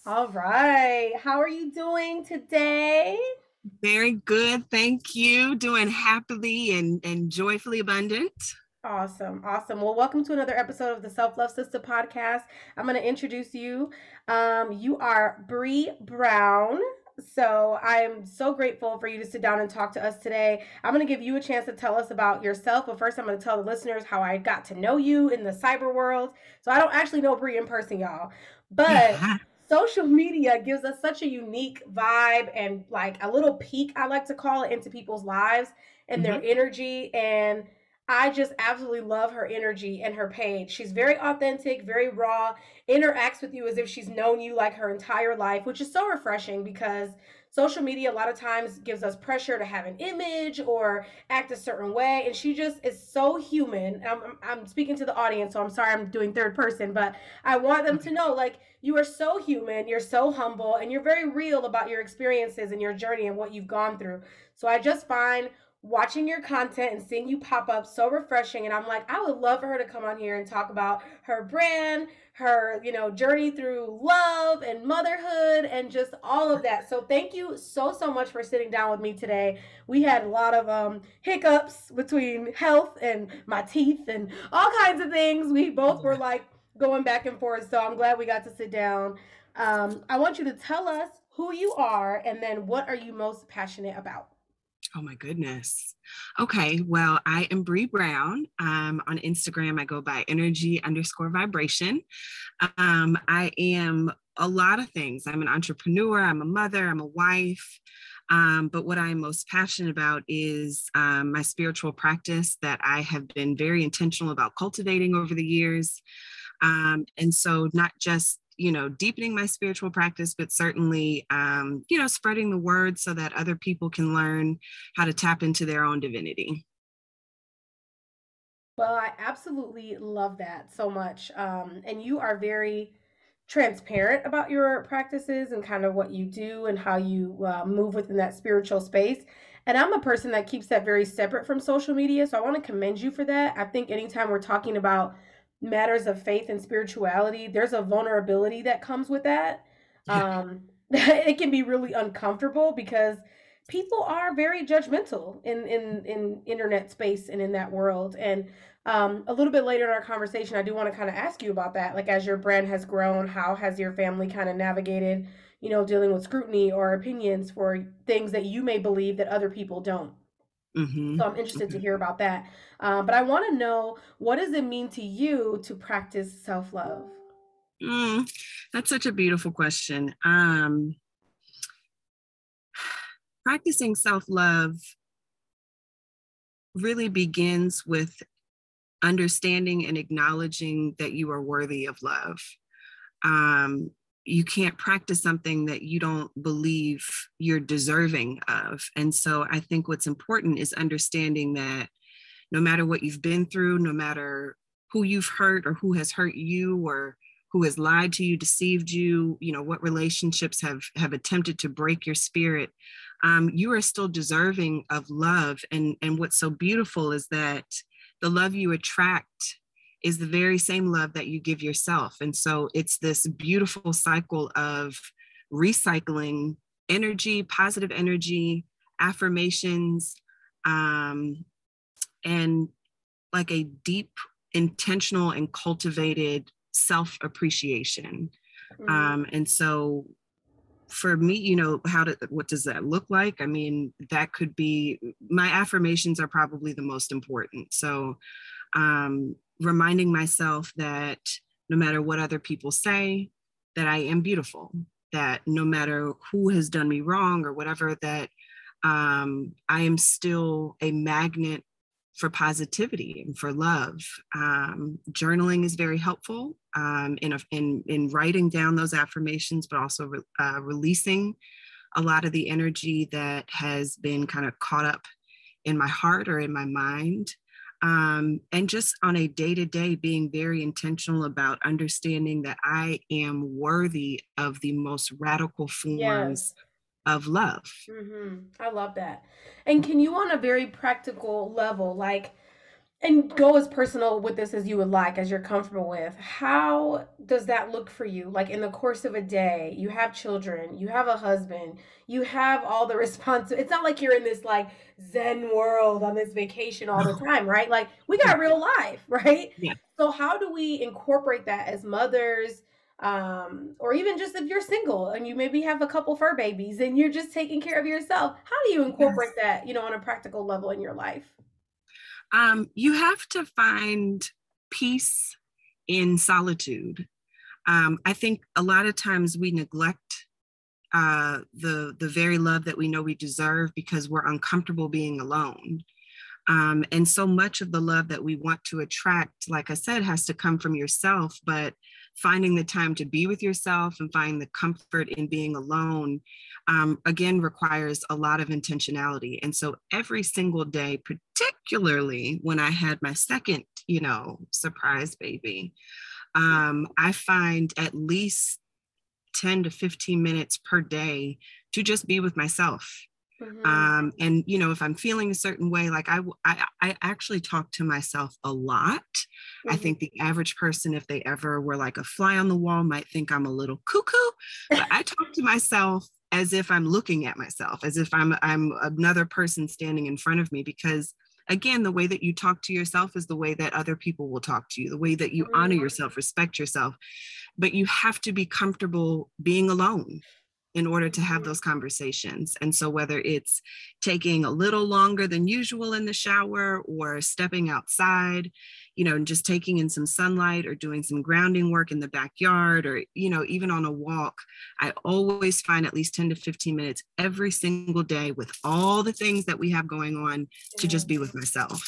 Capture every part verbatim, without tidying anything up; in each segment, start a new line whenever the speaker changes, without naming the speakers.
All right. How are you doing today?
Very good. Thank you. Doing happily and, and joyfully abundant.
Awesome. Awesome. Well, welcome to another episode of the Self Love Sister podcast. I'm going to introduce you. Um, you are Bree Brown. So I'm so grateful for you to sit down and talk to us today. I'm going to give you a chance to tell us about yourself, but first I'm going to tell the listeners how I got to know you in the cyber world. So I don't actually know Bree in person, y'all, but social media gives us such a unique vibe and like a little peek, I like to call it, into people's lives and their
Mhm.
energy. And I just absolutely love her energy and her page. She's very authentic, very raw, interacts with you as if she's known you like her entire life, which is so refreshing because social media a lot of times gives us pressure to have an image or act a certain way. And she just is so human. I'm, I'm speaking to the audience, so I'm sorry I'm doing third person, but I want them to
Okay.
know like you are so human, you're so humble, and you're very real about your experiences and your journey and what you've gone through. So I just find watching your content and seeing you pop up so refreshing, and I'm like, I would love for her to come on here and talk about her brand, her you know journey through love and motherhood and just all of that. So thank you so so much for sitting down with me today. We had a lot of um hiccups between health and my teeth and all kinds of things. We both were
Yeah.
like going back and forth, so I'm glad we got to sit down. um, I want you to tell us who you are and then what are you most passionate about.
Oh my goodness. Okay. Well, I am Bree Brown. Um, on Instagram, I go by energy underscore vibration. Um, I am a lot of things. I'm an entrepreneur. I'm a mother. I'm a wife. Um, but what I'm most passionate about is um, my spiritual practice that I have been very intentional about cultivating over the years. Um, and so not just, you know, deepening my spiritual practice, but certainly, um, you know, spreading the word so that other people can learn how to tap into their own divinity.
Well, I absolutely love that so much. Um, and you are very transparent about your practices and kind of what you do and how you uh, move within that spiritual space. And I'm a person that keeps that very separate from social media. So I want to commend you for that. I think anytime we're talking about matters of faith and spirituality, there's a vulnerability that comes with that.
Yeah.
Um, it can be really uncomfortable because people are very judgmental in, in, in internet space and in that world. And um, a little bit later in our conversation, I do want to kind of ask you about that. Like, as your brand has grown, how has your family kind of navigated, you know, dealing with scrutiny or opinions for things that you may believe that other people don't? So
Hmm.
I'm interested to hear about that. Uh, but I want to know, what does it mean to you to practice self love?
Mm, that's such a beautiful question. Um, practicing self love really begins with understanding and acknowledging that you are worthy of love. Um, you can't practice something that you don't believe you're deserving of. And so I think what's important is understanding that no matter what you've been through, no matter who you've hurt or who has hurt you or who has lied to you, deceived you, you know, what relationships have have attempted to break your spirit, um, you are still deserving of love. And and what's so beautiful is that the love you attract is the very same love that you give yourself. And so it's this beautiful cycle of recycling energy, positive energy, affirmations, um, and like a deep, intentional, and cultivated self appreciation.
Mm-hmm.
Um, and so for me, you know, how to, what does that look like? I mean, that could be, my affirmations are probably the most important. So um, reminding myself that no matter what other people say, that I am beautiful, that no matter who has done me wrong or whatever, that um, I am still a magnet for positivity and for love. Um, journaling is very helpful um, in, a, in, in writing down those affirmations, but also re- uh, releasing a lot of the energy that has been kind of caught up in my heart or in my mind. Um, and just on a day to day, being very intentional about understanding that I am worthy of the most radical
Yes.
forms of love.
Mm-hmm. I love that. And can you, on a very practical level, like, And go as personal with this as you would like, as you're comfortable with. How does that look for you? Like in the course of a day, you have children, you have a husband, you have all the response. It's not like you're in this like Zen world on this vacation all the
No.
time, right? Like we got
Right.
real life, right?
Yeah.
So how do we incorporate that as mothers? Um, or even just if you're single and you maybe have a couple fur babies and you're just taking care of yourself, how do you incorporate
Yes.
that, you know, on a practical level in your life?
Um, you have to find peace in solitude. Um, I think a lot of times we neglect uh, the the very love that we know we deserve because we're uncomfortable being alone. Um, and so much of the love that we want to attract, like I said, has to come from yourself. But finding the time to be with yourself and finding the comfort in being alone, um, again, requires a lot of intentionality. And so every single day, particularly when I had my second, you know, surprise baby, um, I find at least ten to fifteen minutes per day to just be with myself.
Mm-hmm.
Um, and you know, if I'm feeling a certain way, like I, I, I actually talk to myself a lot. I
Mm-hmm.
think the average person, if they ever were like a fly on the wall, might think I'm a little cuckoo, but I talk to myself as if I'm looking at myself, as if I'm I'm another person standing in front of me. Because again, the way that you talk to yourself is the way that other people will talk to you, the way that you honor
Mm-hmm.
yourself, respect yourself. But you have to be comfortable being alone in order to have those conversations. And so whether it's taking a little longer than usual in the shower or stepping outside, you know, and just taking in some sunlight or doing some grounding work in the backyard or, you know, even on a walk, I always find at least ten to fifteen minutes every single day with all the things that we have going on to
Yeah.
just be with myself.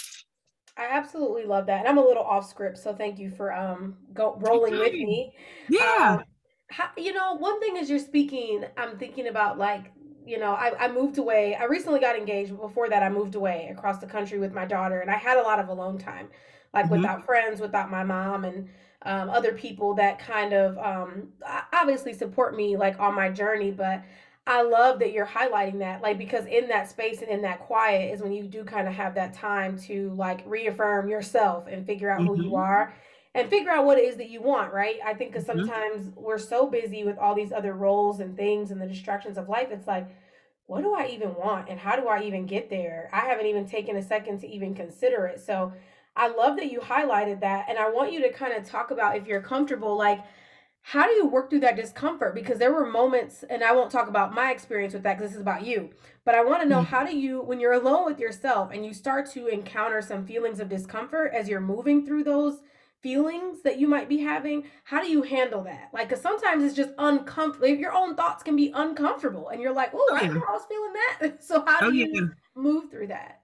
I absolutely love that. And I'm a little off script, so thank you for um go rolling with
Okay.
me.
Yeah.
Um how, you know, one thing as you're speaking, I'm thinking about like, you know, I, I moved away. I recently got engaged, but before that I moved away across the country with my daughter and I had a lot of alone time, like
Mm-hmm.
without friends, without my mom and um, other people that kind of um, obviously support me like on my journey, but I love that you're highlighting that, like, because in that space and in that quiet is when you do kind of have that time to like reaffirm yourself and figure out who you
Mm-hmm.
are and figure out what it is that you want, right? I think because
Mm-hmm.
sometimes we're so busy with all these other roles and things and the distractions of life, it's like, what do I even want and how do I even get there? I haven't even taken a second to even consider it. So I love that you highlighted that. And I want you to kind of talk about if you're comfortable, like, how do you work through that discomfort? Because there were moments, and I won't talk about my experience with that because this is about you, but I want to know, how do you, when you're alone with yourself and you start to encounter some feelings of discomfort as you're moving through those feelings that you might be having, how do you handle that? Like, because sometimes it's just uncomfortable. Your own thoughts can be uncomfortable, and you're like, oh,
Oh
I didn't
yeah.
know I was feeling that. So, how
Oh
do
yeah.
you move through that?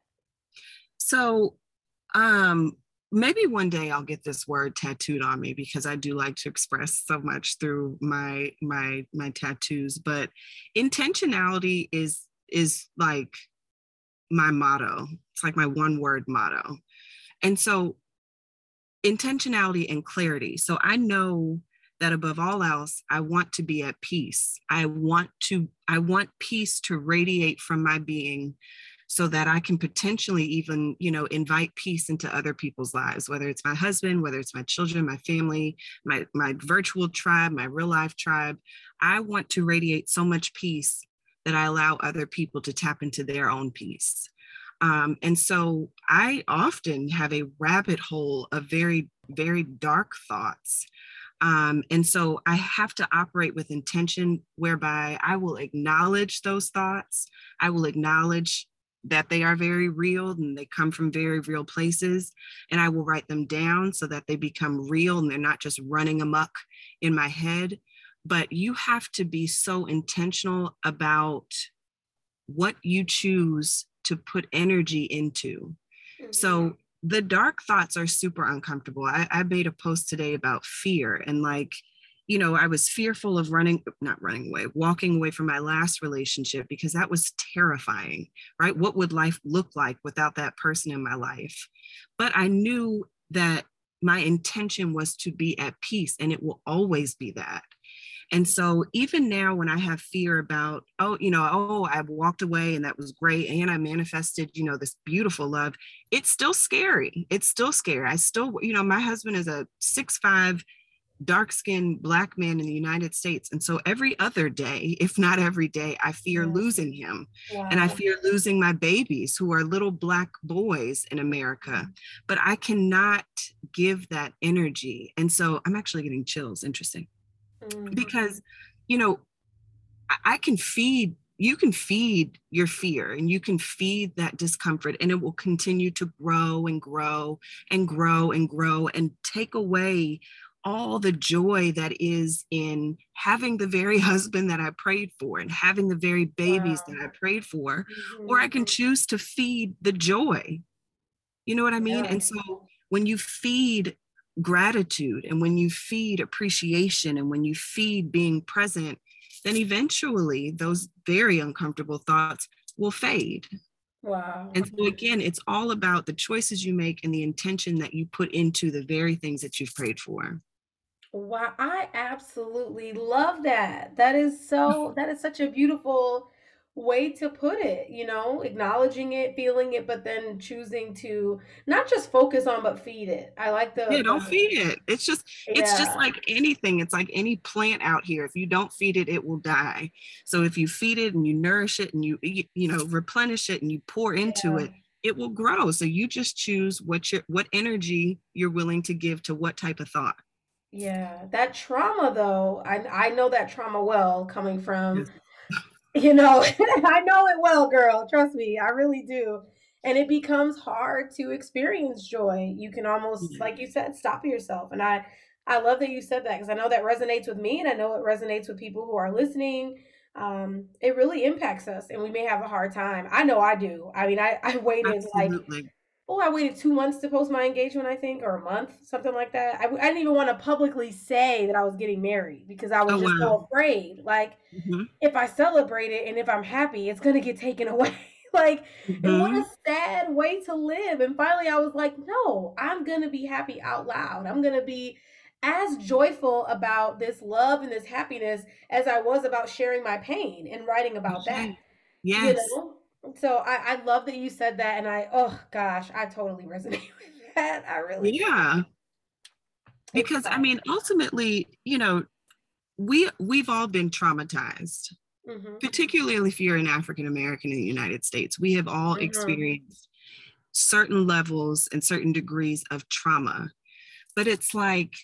So um maybe one day I'll get this word tattooed on me because I do like to express so much through my my my tattoos. But intentionality is is like my motto. It's like my one word motto. And so intentionality and clarity. So I know that above all else, I want to be at peace. I want to, I want peace to radiate from my being so that I can potentially even, you know, invite peace into other people's lives, whether it's my husband, whether it's my children, my family, my, my virtual tribe, my real life tribe. I want to radiate so much peace that I allow other people to tap into their own peace. Um, and so I often have a rabbit hole of very, very dark thoughts. Um, and so I have to operate with intention whereby I will acknowledge those thoughts. I will acknowledge that they are very real and they come from very real places. And I will write them down so that they become real and they're not just running amok in my head. But you have to be so intentional about what you choose to put energy into.
Mm-hmm.
So the dark thoughts are super uncomfortable. I, I made a post today about fear and like, you know, I was fearful of running, not running away, walking away from my last relationship because that was terrifying, right? What would life look like without that person in my life? But I knew that my intention was to be at peace and it will always be that. And so even now when I have fear about, oh, you know, oh, I walked away and that was great. And I manifested, you know, this beautiful love, it's still scary. It's still scary. I still, you know, my husband is a six five dark-skinned Black man in the United States. And so every other day, if not every day, I fear
Yeah.
losing him.
Wow.
And I fear losing my babies who are little Black boys in America. But I cannot give that energy. And so I'm actually getting chills. Interesting. Mm-hmm. Because, you know, I, I can feed, you can feed your fear and you can feed that discomfort, and it will continue to grow and grow and grow and grow and take away all the joy that is in having the very husband that I prayed for and having the very babies wow. that I prayed for, mm-hmm. or I can choose to feed the joy. You know what I mean? Yeah. And so when you feed gratitude and when you feed appreciation and when you feed being present, then eventually those very uncomfortable thoughts will fade.
Wow.
And so again, it's all about the choices you make and the intention that you put into the very things that you've prayed for.
Wow, I absolutely love that. That is so, that is such a beautiful way to put it, you know, acknowledging it, feeling it, but then choosing to not just focus on, but feed it. I like the,
yeah, don't
the,
feed it. It's just, yeah. it's just like anything. It's like any plant out here. If you don't feed it, it will die. So if you feed it and you nourish it and you, you, you know, replenish it and you pour into yeah. it, it will grow. So you just choose what your, what energy you're willing to give to what type of thought.
Yeah, that trauma though, I I know that trauma well coming from, yes. you know, I know it well, girl. Trust me, I really do. And it becomes hard to experience joy. You can almost, mm-hmm. like you said, stop yourself. And I I love that you said that because I know that resonates with me and I know it resonates with people who are listening. Um, it really impacts us and we may have a hard time. I know I do. I mean, I, I waited Absolutely. like Oh, I waited two months to post my engagement, I think, or a month, something like that. I, I didn't even want to publicly say that I was getting married because I was oh, just wow. so afraid. Like, mm-hmm. if I celebrate it and if I'm happy, it's going to get taken away. like, mm-hmm. and what a sad way to live. And finally, I was like, no, I'm going to be happy out loud. I'm going to be as joyful about this love and this happiness as I was about sharing my pain and writing about okay. that.
Yes.
You know? So I, I love that you said that. And I, oh gosh, I totally resonate with that. I really
Yeah. Do. Because I mean, ultimately, you know, we, we've all been traumatized, mm-hmm. particularly if you're an African American in the United States. We have all mm-hmm. experienced certain levels and certain degrees of trauma. But it's like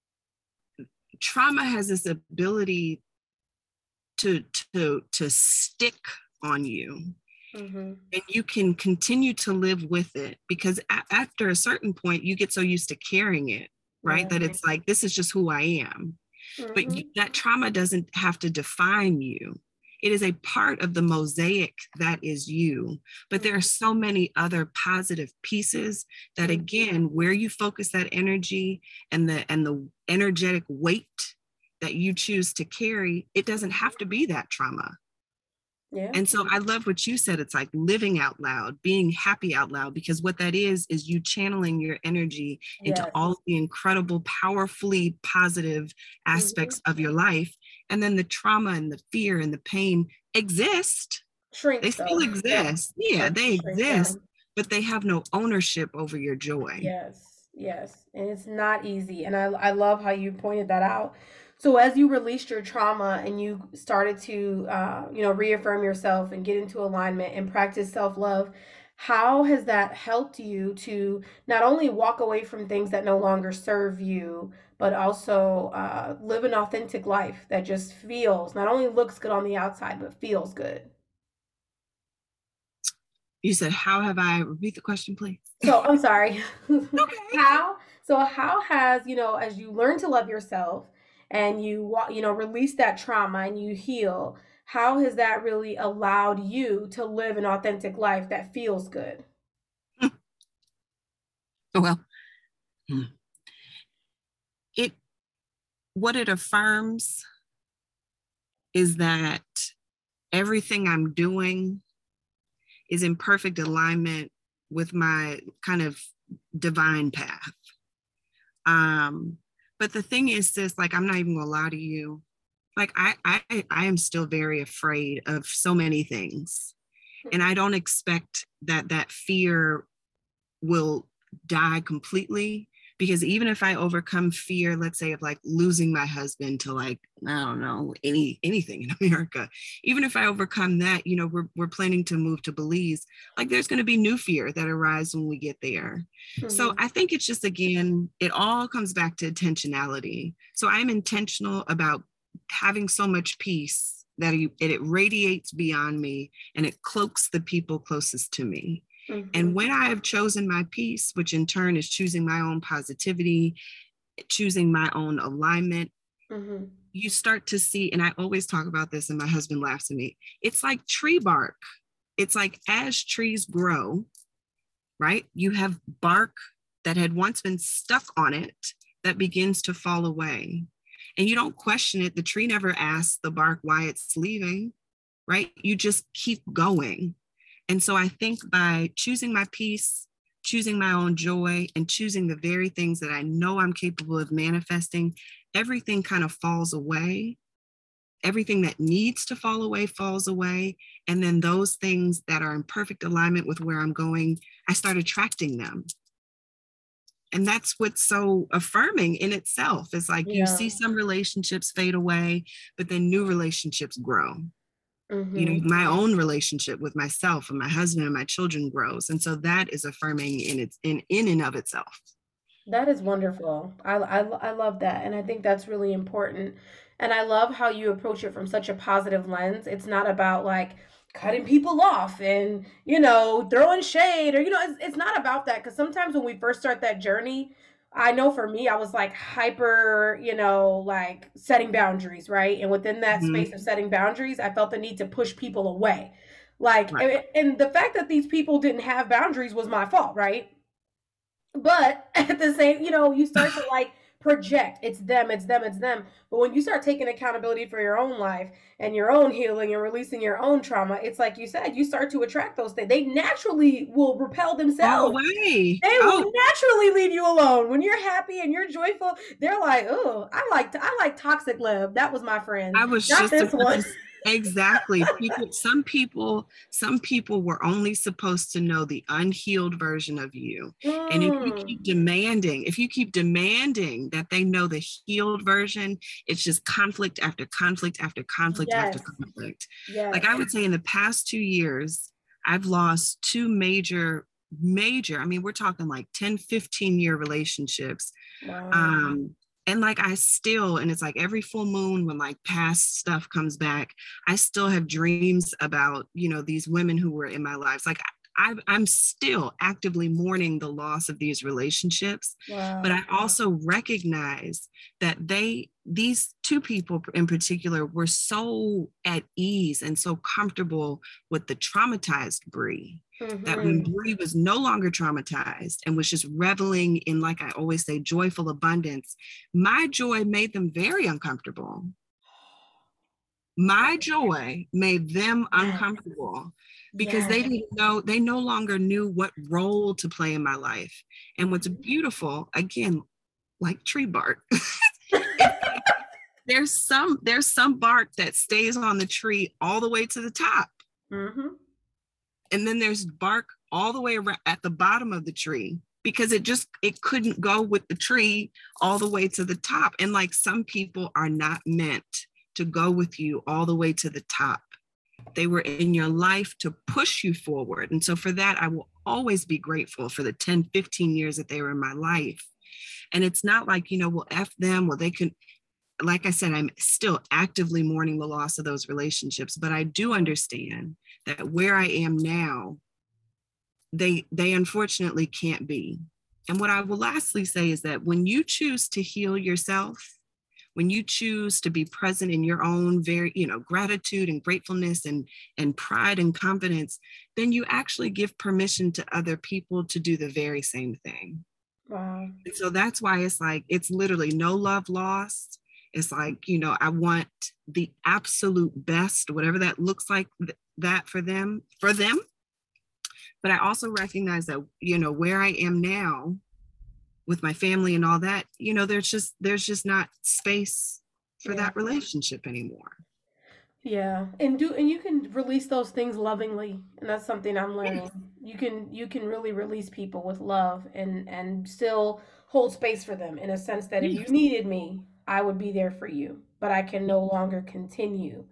trauma has this ability to, to, to stick on you. Mm-hmm. And you can continue to live with it because a- after a certain point, you get so used to carrying it, right? Yeah. That it's like, this is just who I am. Mm-hmm. But you, that trauma doesn't have to define you. It is a part of the mosaic that is you. But there are so many other positive pieces that, again, where you focus that energy and the and the energetic weight that you choose to carry, it doesn't have to be that trauma. Yeah. And so I love what you said. It's like living out loud, being happy out loud, because what that is, is you channeling your energy into yes. all the incredible, powerfully positive aspects mm-hmm. of your life. And then the trauma and the fear and the pain exist.
Shrink
they still
them.
exist. Yeah, yeah they exist, them. But they have no ownership over your joy.
Yes, yes. And it's not easy. And I, I love how you pointed that out. So as you released your trauma and you started to, uh, you know, reaffirm yourself and get into alignment and practice self-love, how has that helped you to not only walk away from things that no longer serve you, but also uh, live an authentic life that just feels, not only looks good on the outside, but feels good?
You said, how have I, repeat the question, please?
So I'm sorry. Okay. How, so how has, you know, as you learn to love yourself, and you, you know, release that trauma and you heal, how has that really allowed you to live an authentic life that feels good?
Well, it, what it affirms is that everything I'm doing is in perfect alignment with my kind of divine path. Um, But the thing is this, like, I'm not even gonna lie to you. Like I, I, I am still very afraid of so many things. And I don't expect that that fear will die completely, because even if I overcome fear, let's say of like losing my husband to like, I don't know, any anything in America, even if I overcome that, you know, we're, we're planning to move to Belize, like there's going to be new fear that arises when we get there. Mm-hmm. So I think it's just, again, it all comes back to intentionality. So I'm intentional about having so much peace that it, it radiates beyond me and it cloaks the people closest to me. Mm-hmm. And when I have chosen my peace, which in turn is choosing my own positivity, choosing my own alignment, mm-hmm. you start to see, and I always talk about this and my husband laughs at me, it's like tree bark. It's like as trees grow, right? You have bark that had once been stuck on it that begins to fall away. And you don't question it. The tree never asks the bark why it's leaving, right? You just keep going. And so I think by choosing my peace, choosing my own joy, and choosing the very things that I know I'm capable of manifesting, everything kind of falls away. Everything that needs to fall away falls away. And then those things that are in perfect alignment with where I'm going, I start attracting them. And that's what's so affirming in itself. It's like yeah. you see some relationships fade away, but then new relationships grow. Mm-hmm. You know, my own relationship with myself and my husband and my children grows. And so that is affirming in its in, in and of itself.
That is wonderful. I, I, I love that. And I think that's really important. And I love how you approach it from such a positive lens. It's not about like cutting people off and, you know, throwing shade or, you know, it's, it's not about that. Because sometimes when we first start that journey, I know for me, I was like hyper, you know, like setting boundaries, right? And within that mm-hmm. space of setting boundaries, I felt the need to push people away. Like, right. and, and the fact that these people didn't have boundaries was my fault, right? But at the same, you know, you start to like project, it's them, it's them, it's them. But when you start taking accountability for your own life and your own healing and releasing your own trauma, it's like you said, you start to attract those things. They naturally will repel themselves.
Oh, way.
They
oh.
will naturally leave you alone. When you're happy and you're joyful, they're like, oh, I like I like toxic love. That was my friend.
I was
Not
just
this one.
Exactly. People, some people, some people were only supposed to know the unhealed version of you. Mm. And if you keep demanding, if you keep demanding that they know the healed version, it's just conflict after conflict after conflict yes. after conflict. Yes. Like I would say in the past two years, I've lost two major, major, I mean, we're talking like ten, fifteen year relationships. Wow. Um, And like, I still, and it's like every full moon when like past stuff comes back, I still have dreams about, you know, these women who were in my lives. Like I, I'm still actively mourning the loss of these relationships. Wow. But I also recognize that they, these two people in particular were so at ease and so comfortable with the traumatized Bree. Mm-hmm. That when Bree was no longer traumatized and was just reveling in, like I always say, joyful abundance, my joy made them very uncomfortable. My joy made them uncomfortable because yes. they didn't know, they no longer knew what role to play in my life. And what's beautiful, again, like tree bark, there's some, there's some bark that stays on the tree all the way to the top. Mm-hmm. And then there's bark all the way around at the bottom of the tree because it just, it couldn't go with the tree all the way to the top. And like some people are not meant to go with you all the way to the top. They were in your life to push you forward. And so for that, I will always be grateful for the ten, fifteen years that they were in my life. And it's not like, you know, well, F them, well, they can, like I said, I'm still actively mourning the loss of those relationships, but I do understand that where I am now, they they unfortunately can't be. And what I will lastly say is that when you choose to heal yourself, when you choose to be present in your own very, you know, gratitude and gratefulness and, and pride and confidence, then you actually give permission to other people to do the very same thing. Wow. And so that's why it's like, it's literally no love lost. It's like, you know, I want the absolute best, whatever that looks like, th- that for them, for them. But I also recognize that, you know, where I am now with my family and all that, you know, there's just, there's just not space for
Yeah.
that relationship anymore.
Yeah. And do and you can release those things lovingly. And that's something I'm learning.
Yes.
You can you can really release people with love and and still hold space for them in a sense that if you
Yes.
needed me, I would be there for you. But I can no longer continue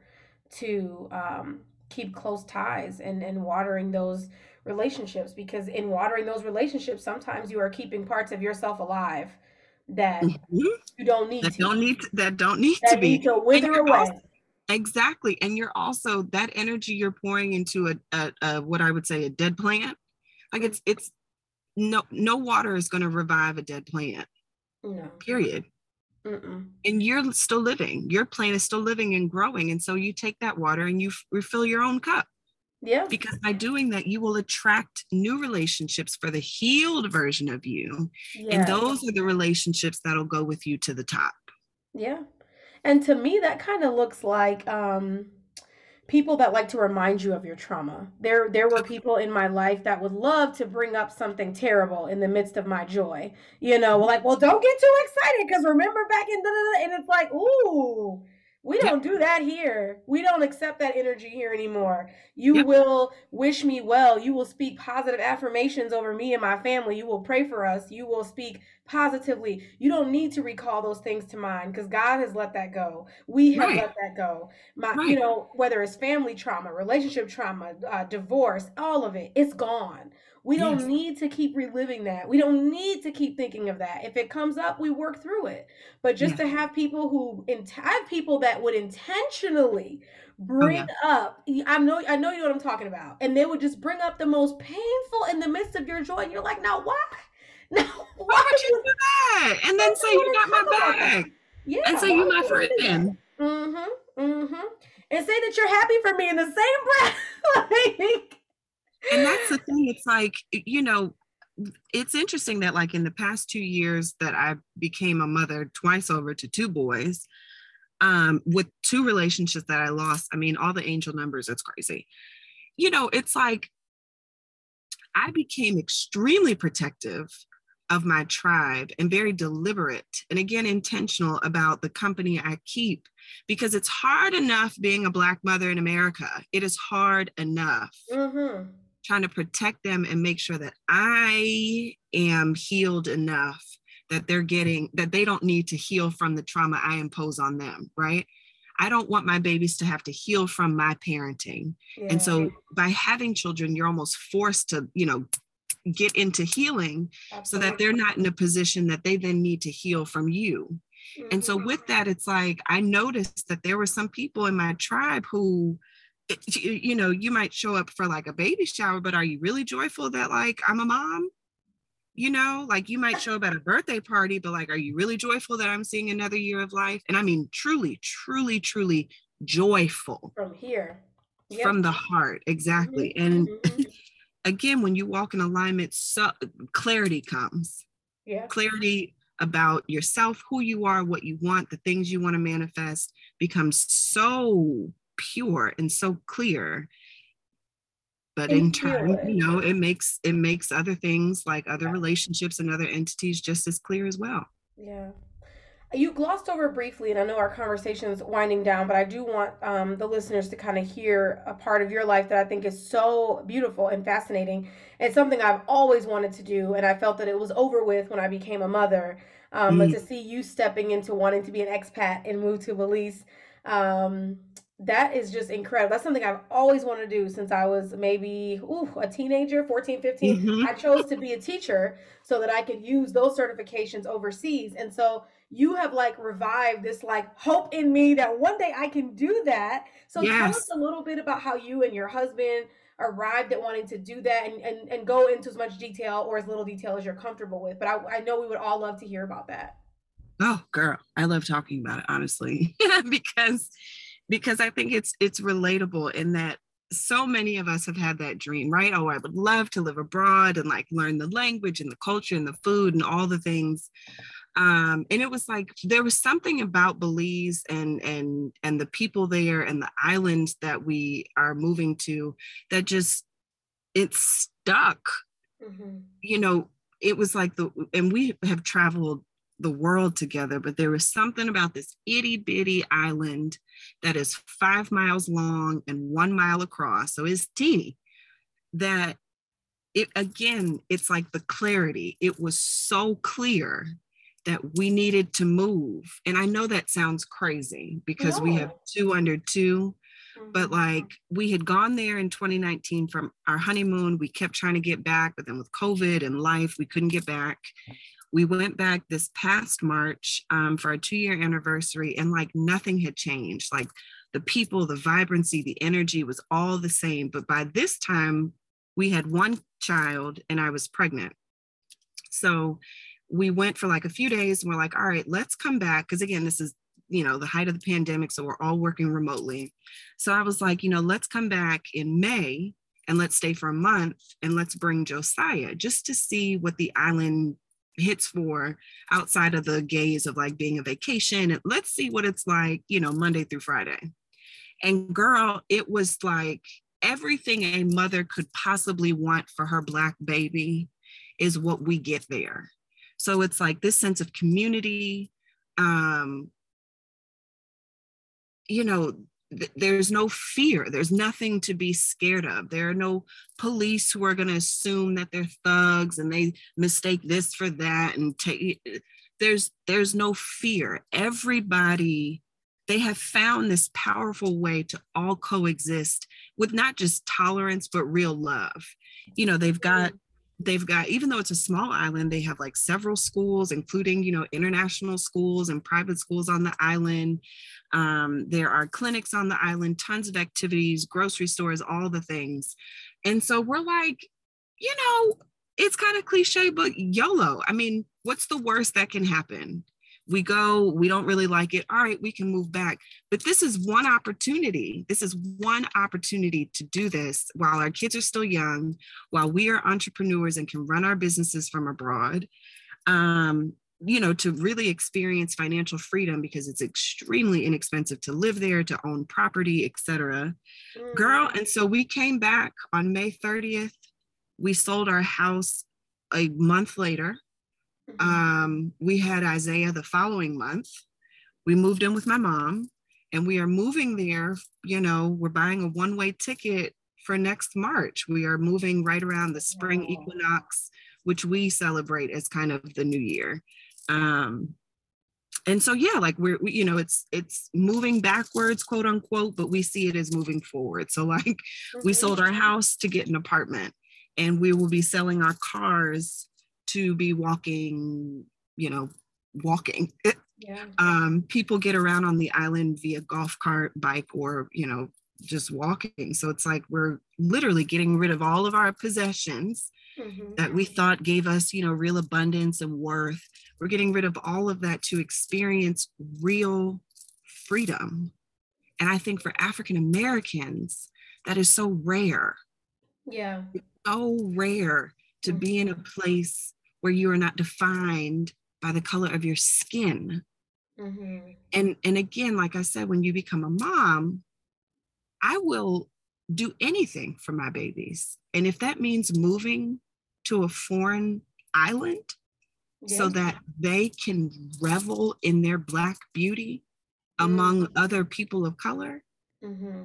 to um, keep close ties and and watering those relationships, because in watering those relationships sometimes you are keeping parts of yourself alive that
Mhm.
you don't need
That
to
don't need to, that don't need to
that need
be.
to
And
wither
you're also
away.
exactly, and you're also that energy you're pouring into a, a, a what I would say a dead plant. Like it's it's no no water is going to revive a dead plant.
No.
Period.
Mm-mm.
And you're still living. Your plant is still living and growing, and so you take that water and you f- refill your own cup.
Yeah.
Because by doing that, you will attract new relationships for the healed version of you, and
Yeah.
those are the relationships that'll go with you to the top.
Yeah. And to me that kind of looks like um people that like to remind you of your trauma. There there were people in my life that would love to bring up something terrible in the midst of my joy. You know, like, well, don't get too excited because remember back in da, da, da, and it's like, ooh, we
Yep.
don't do that here. We don't accept that energy here anymore. You
Yep.
will wish me well. You will speak positive affirmations over me and my family. You will pray for us. You will speak positively. You don't need to recall those things to mind because God has let that go. We have
Right.
let that go. My, you
Right.
know, whether it's family trauma, relationship trauma, uh, divorce, all of it, it's gone. We don't
Yes.
need to keep reliving that. We don't need to keep thinking of that. If it comes up, we work through it. But just
Yes.
to have people who, I have people that would intentionally
Oh
bring
yeah.
up, I know, I know you know what I'm talking about, and they would just bring up the most painful in the midst of your joy, and you're like, now why? Now
Why
why
would you
would
do that? And
why
then
would
say
you
you
want
got
to
my
talk about that?
back and
Yeah,
say
why
you
would
my
you want to do that?
friend.
Mm-hmm. Mm-hmm. And say that you're happy for me in the same breath. Like,
And that's the thing. It's like, you know, it's interesting that like in the past two years that I became a mother twice over to two boys, um, with two relationships that I lost. I mean, all the angel numbers, it's crazy. You know, it's like I became extremely protective of my tribe and very deliberate and again intentional about the company I keep, because it's hard enough being a Black mother in America. It is hard enough
mm-hmm.
trying to protect them and make sure that I am healed enough that they're getting, that they don't need to heal from the trauma I impose on them, right? I don't want my babies to have to heal from my parenting. And
Yeah.
so by having children, you're almost forced to, you know, get into healing so that
Absolutely.
they're not in a position that they then need to heal from you. And so
Mm-hmm.
with that, it's like I noticed that there were some people in my tribe who, you know, you might show up for like a baby shower, but are you really joyful that like I'm a mom? You know, like you might show up at a birthday party, but like, are you really joyful that I'm seeing another year of life? And I mean, truly, truly, truly joyful
From here.
from
Yep.
the heart. Exactly.
Mm-hmm.
And
Mm-hmm.
again, when you walk in alignment, so clarity comes.
Yeah.
Clarity about yourself, who you are, what you want, the things you want to manifest becomes so pure and so clear. But
And
in
you feel
turn,
it.
you know, it makes it makes other things like other relationships and other entities just as clear as well.
Yeah. You glossed over briefly, and I know our conversation is winding down, but I do want um, the listeners to kind of hear a part of your life that I think is so beautiful and fascinating. It's something I've always wanted to do, and I felt that it was over with when I became a mother. Um, but
Mm.
to see you stepping into wanting to be an expat and move to Belize, um, that is just incredible. That's something I've always wanted to do since I was maybe ooh, a teenager, fourteen, fifteen.
Mm-hmm.
I chose to be a teacher so that I could use those certifications overseas. And so you have like revived this like hope in me that one day I can do that. So tell us
Yes.
a little bit about how you and your husband arrived at wanting to do that, and, and, and go into as much detail or as little detail as you're comfortable with. But I, I know we would all love to hear about that.
Oh, girl, I love talking about it, honestly, because because I think it's it's relatable in that so many of us have had that dream, right? Oh, I would love to live abroad and like learn the language and the culture and the food and all the things. Um, and it was like there was something about Belize and and and the people there and the islands that we are moving to that just it stuck.
Mm-hmm.
You know, it was like the and we have traveled the world together, but there was something about this itty bitty island that is five miles long and one mile across, so it's teeny, that it, again, it's like the clarity. It was so clear that we needed to move. And I know that sounds crazy because no. we have two under two, mm-hmm. but like we had gone there in twenty nineteen from our honeymoon. We kept trying to get back, but then with COVID and life, we couldn't get back. We went back this past March um, for our two-year anniversary, and like nothing had changed. Like the people, the vibrancy, the energy was all the same. But by this time, we had one child and I was pregnant. So we went for like a few days and we're like, all right, let's come back. Because again, this is, you know, the height of the pandemic. So we're all working remotely. So I was like, you know, let's come back in May and let's stay for a month and let's bring Josiah just to see what the island hits for outside of the gaze of like being a vacation. And let's see what it's like, you know, Monday through Friday. And girl, it was like everything a mother could possibly want for her Black baby is what we get there. So it's like this sense of community, um, you know, th- there's no fear. There's nothing to be scared of. There are no police who are going to assume that they're thugs and they mistake this for that. And take, there's, there's no fear. Everybody, they have found this powerful way to all coexist with not just tolerance, but real love. You know, they've got They've got, even though it's a small island, they have like several schools, including, you know, international schools and private schools on the island. Um, there are clinics on the island, tons of activities, grocery stores, all the things. And so we're like, you know, it's kind of cliche, but YOLO. I mean, what's the worst that can happen? We go, we don't really like it. All right, we can move back. But this is one opportunity. This is one opportunity to do this while our kids are still young, while we are entrepreneurs and can run our businesses from abroad, um, you know, to really experience financial freedom because it's extremely inexpensive to live there, to own property, et cetera. Mm. Girl, and so we came back on May thirtieth. We sold our house a month later. Um, we had Isaiah the following month. We moved in with my mom and we are moving there. You know, we're buying a one-way ticket for next March. We are moving right around the spring wow. equinox, which we celebrate as kind of the new year. Um, and so, yeah, like we're, we, you know, it's, it's moving backwards, quote unquote, but we see it as moving forward. So like mm-hmm. we sold our house to get an apartment and we will be selling our cars to be walking, you know, walking. Yeah. Um, people get around on the island via golf cart, bike, or, you know, just walking. So it's like we're literally getting rid of all of our possessions mm-hmm. that we thought gave us, you know, real abundance and worth. We're getting rid of all of that to experience real freedom. And I think for African Americans, that is so rare.
Yeah.
It's so rare to mm-hmm. be in a place where you are not defined by the color of your skin. Mm-hmm. And, and again, like I said, when you become a mom, I will do anything for my babies. And if that means moving to a foreign island yeah. so that they can revel in their Black beauty mm-hmm. among other people of color. Mm-hmm.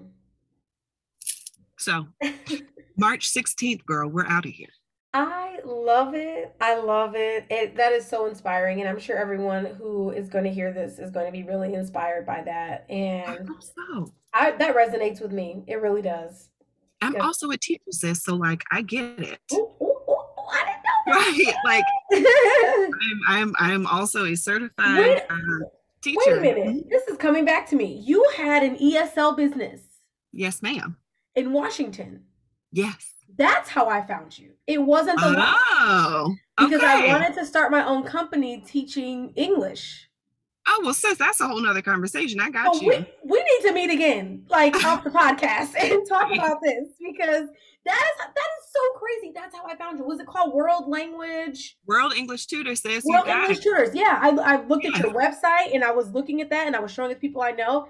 So March sixteenth, girl, we're out of here.
I love it. I love it. it. That is so inspiring. And I'm sure everyone who is going to hear this is going to be really inspired by that. And I hope so. I, that resonates with me. It really does.
I'm because... also a teacher, sis. So like, I get it.
Ooh, ooh, ooh, I didn't know that.
Right. Like I'm, I'm, I'm also a certified wait, uh, teacher.
Wait a minute. This is coming back to me. You had an E S L business.
Yes, ma'am.
In Washington.
Yes.
That's how I found you. It wasn't the
oh,
because
okay.
I wanted to start my own company teaching English.
Oh, well, sis, that's a whole nother conversation. I got oh, you.
We, we need to meet again, like off the podcast and talk about this because that is that is so crazy. That's how I found you. Was it called World Language?
World English Tutor, sis.
World English it. Tutors. Yeah, I, I looked yeah. at your website and I was looking at that and I was showing it to people I know.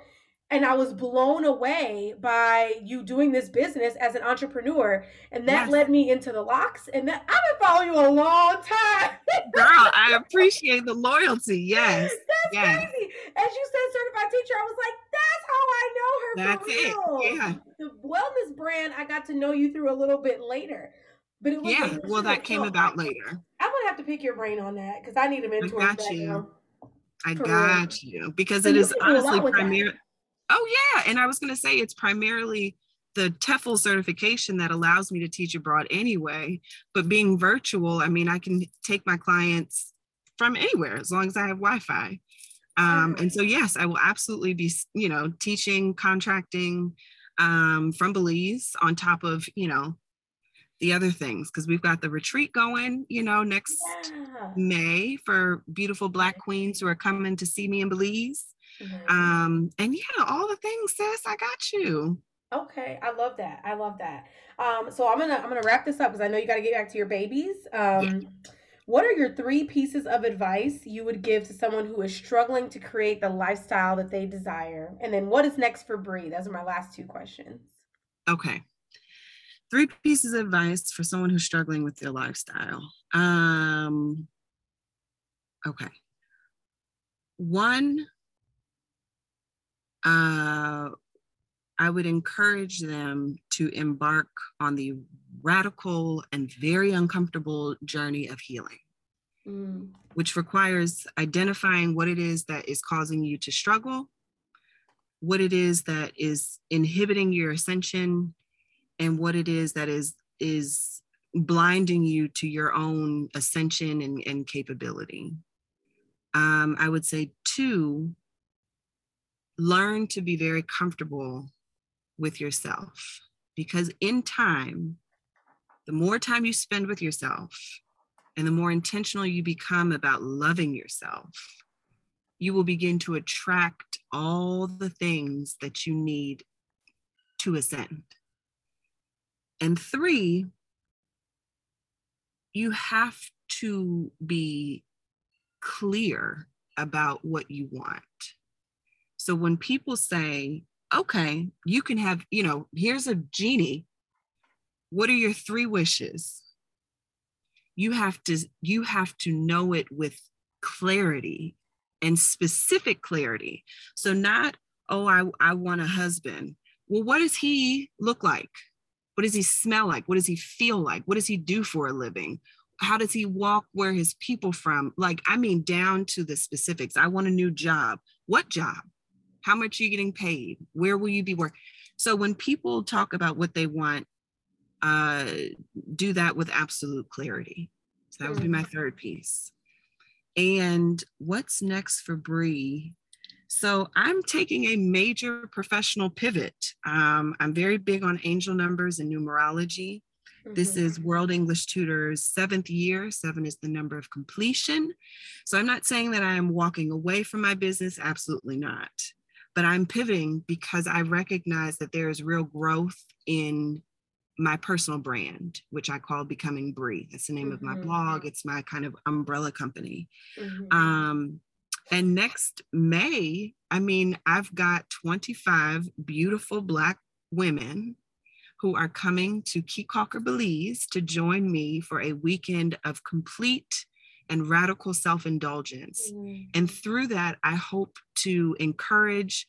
And I was blown away by you doing this business as an entrepreneur. And that
Yes.
led me into the locks. And that I've been following you a long time.
Girl, I appreciate the loyalty. Yes.
That's
Yes.
crazy. As you said, certified teacher, I was like, that's how I know her
That's
for
it.
real.
Yeah.
The wellness brand, I got to know you through a little bit later. But it was
Yeah. Well, that came
so,
about later.
I'm gonna have to pick your brain on that because I need a
I
mentor
got
back
you.
now.
I
For real.
got you. Because
So
it
you
is
can do a
honestly
lot with that.
primarily. Oh, yeah. And I was going to say it's primarily the TEFL certification that allows me to teach abroad anyway. But being virtual, I mean, I can take my clients from anywhere as long as I have Wi-Fi. Um, and so, yes, I will absolutely be, you know, teaching, contracting um, from Belize on top of, you know, the other things, because we've got the retreat going, you know, next
Yeah.
May for beautiful Black queens who are coming to see me in Belize.
Amazing.
Um, and yeah, all the things, sis, I got you.
Okay, I love that. I love that. Um, so I'm gonna I'm gonna wrap this up because I know you got to get back to your babies. Um,
Yeah.
what are your three pieces of advice you would give to someone who is struggling to create the lifestyle that they desire? And then what is next for Bree? Those are my last two questions.
Okay. Three pieces of advice for someone who's struggling with their lifestyle. Um, okay. One, uh, I would encourage them to embark on the radical and very uncomfortable journey of healing, mm. which requires identifying what it is that is causing you to struggle, what it is that is inhibiting your ascension, and what it is that is is blinding you to your own ascension and, and capability. Um, I would say two, learn to be very comfortable with yourself, because in time, the more time you spend with yourself and the more intentional you become about loving yourself, you will begin to attract all the things that you need to ascend. And three, you have to be clear about what you want. So when people say, okay, you can have, you know, here's a genie. What are your three wishes? You have to, you have to know it with clarity and specific clarity. So not, oh, I, I want a husband. Well, what does he look like? What does he smell like? What does he feel like? What does he do for a living? How does he walk? Where his people from? Like, I mean, down to the specifics. I want a new job. What job? How much are you getting paid? Where will you be working? So when people talk about what they want, uh, do that with absolute clarity. So that would be my third piece. And what's next for Bree? So I'm taking a major professional pivot. Um, I'm very big on angel numbers and numerology. Mm-hmm. This is World English Tutor's seventh year. Seven is the number of completion. So I'm not saying that I am walking away from my business. Absolutely not. But I'm pivoting because I recognize that there is real growth in my personal brand, which I call Becoming Bree. That's the name mm-hmm. of my blog. It's my kind of umbrella company. Mm-hmm. Um, and next May, I mean, I've got twenty-five beautiful Black women who are coming to Kickocker, Belize to join me for a weekend of complete and radical self-indulgence. Mm-hmm. And through that, I hope to encourage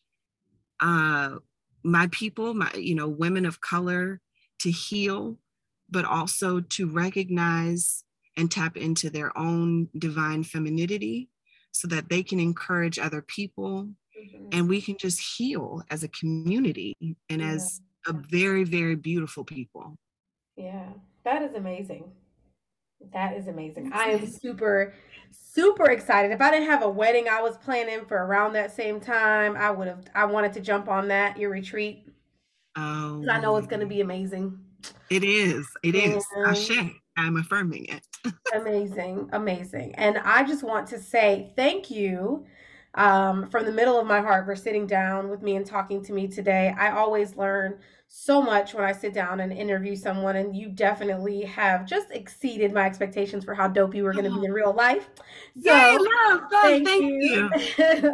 uh, my people, my, you know, women of color, to heal, but also to recognize and tap into their own divine femininity so that they can encourage other people. Mm-hmm. And we can just heal as a community and yeah. as a very, very beautiful people.
Yeah, that is amazing. That is amazing. I am super, super excited. If I didn't have a wedding I was planning for around that same time, I would have, I wanted to jump on that, your retreat. Oh, I know it's going to be amazing.
It is. It is. Ashe. I'm affirming it.
Amazing. Amazing. And I just want to say thank you um, from the middle of my heart for sitting down with me and talking to me today. I always learn so much when I sit down and interview someone, and you definitely have just exceeded my expectations for how dope you were going to be in real life. So,
Yay, love, love, thank, thank you.
you.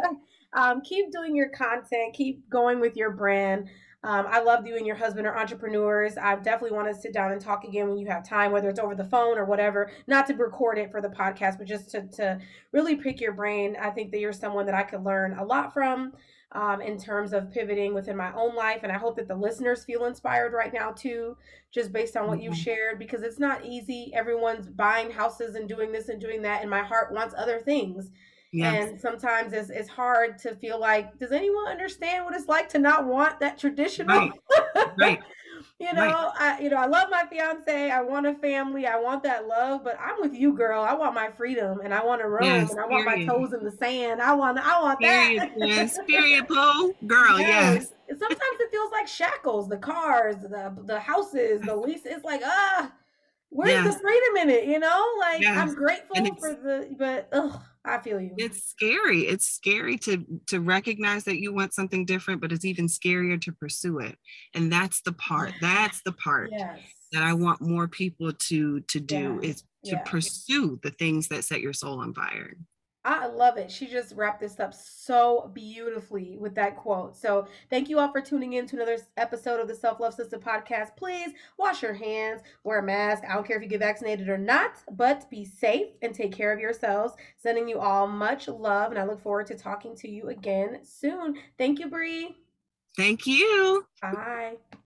um, keep doing your content, keep going with your brand. Um, I love you and your husband are entrepreneurs. I definitely want to sit down and talk again when you have time, whether it's over the phone or whatever. Not to record it for the podcast, but just to to really pick your brain. I think that you're someone that I could learn a lot from, um, in terms of pivoting within my own life. And I hope that the listeners feel inspired right now too, just based on what you've
Mhm.
shared, because it's not easy. Everyone's buying houses and doing this and doing that, and my heart wants other things.
Yes.
And sometimes it's, it's hard to feel like, does anyone understand what it's like to not want that traditional?
Right. Right.
you
Right.
know, I you know, I love my fiance. I want a family. I want that love, but I'm with you, girl. I want my freedom and I want to roam
Yes.
and I want my
Period.
toes in the sand. I want I want that.
Period, sis. Period, Pooh. Girl,
Yes.
yes.
And sometimes it feels like shackles, the cars, the the houses, the lease. It's like, ah, where's the
Yes.
freedom in it? You know, like I'm
Yes. And
grateful for
it's
the, but ugh, I feel you.
it's scary. It's scary to to recognize that you want something different, but it's even scarier to pursue it. And that's the part. That's the part
Yes.
that I want more people to to do
Yeah.
is to
Yeah.
pursue the things that set your soul on fire.
I love it. She just wrapped this up so beautifully with that quote. So, thank you all for tuning in to another episode of the Self Love Sister podcast. Please wash your hands, wear a mask. I don't care if you get vaccinated or not, but be safe and take care of yourselves. Sending you all much love, and I look forward to talking to you again soon. Thank you, Bree.
Thank you.
Bye.